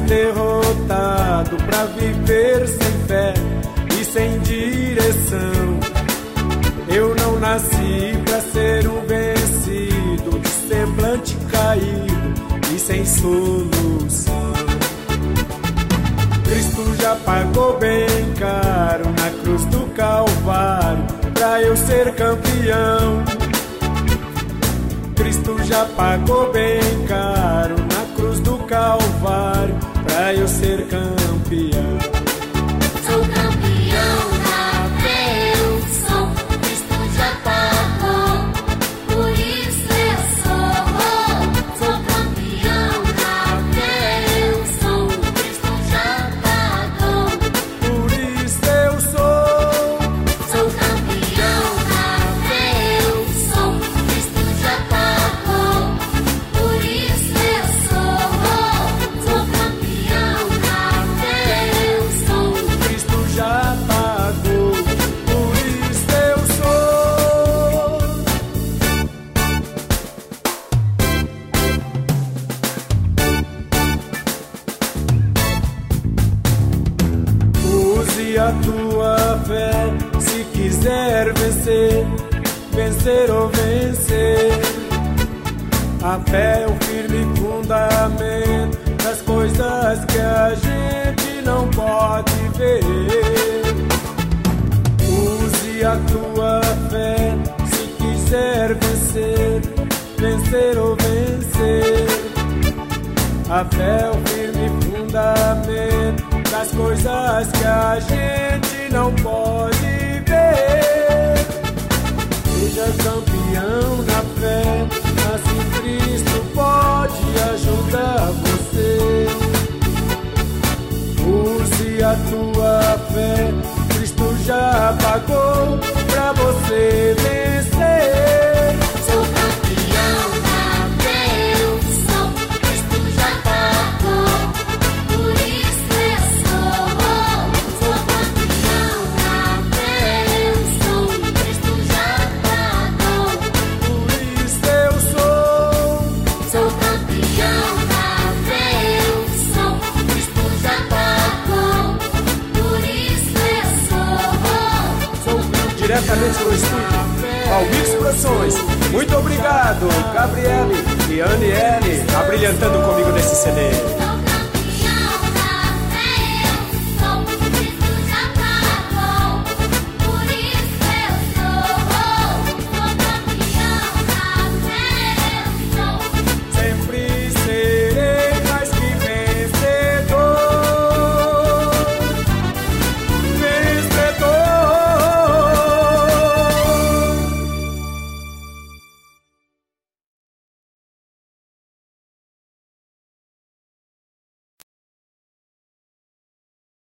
derrotado pra viver sem fé e sem direção. Eu não nasci pra ser um vencido, de semblante caído e sem solução. Cristo já pagou bem caro na cruz do Calvário pra eu ser campeão. Cristo já pagou bem caro na cruz do Calvário pra eu ser campeão. Sou campeão na fé, eu sou. Cristo já pagou, por isso eu sou. Sou campeão na fé, eu sou. Cristo já pagou, Por isso eu sou. sou campeão na fé, eu sou. Cristo já pagou, por isso eu sou. Sou campeão na fé, eu sou. Cristo já pagou, por isso eu sou. Use a tua fé se quiser vencer, vencer ou vencer. A fé é o firme fundamento das coisas que a gente não pode ver. Use a tua fé se quiser vencer, vencer ou vencer. A fé é o firme fundamento das coisas que a gente não pode ver. Seja campeão na fé, assim Cristo pode ajudar você. Use a tua fé, Cristo já pagou pra você vencer. Sou campeão na fé, eu sou. Cristo já pagou, por isso eu sou. Sou campeão na fé, eu sou. Cristo já pagou, Por isso eu sou. sou campeão na fé, eu sou. Cristo já pagou, por isso eu sou. Diretamente no estúdio, Almix Produções. Muito obrigado, Gabriele e Aniele, abrilhantando comigo nesse CD.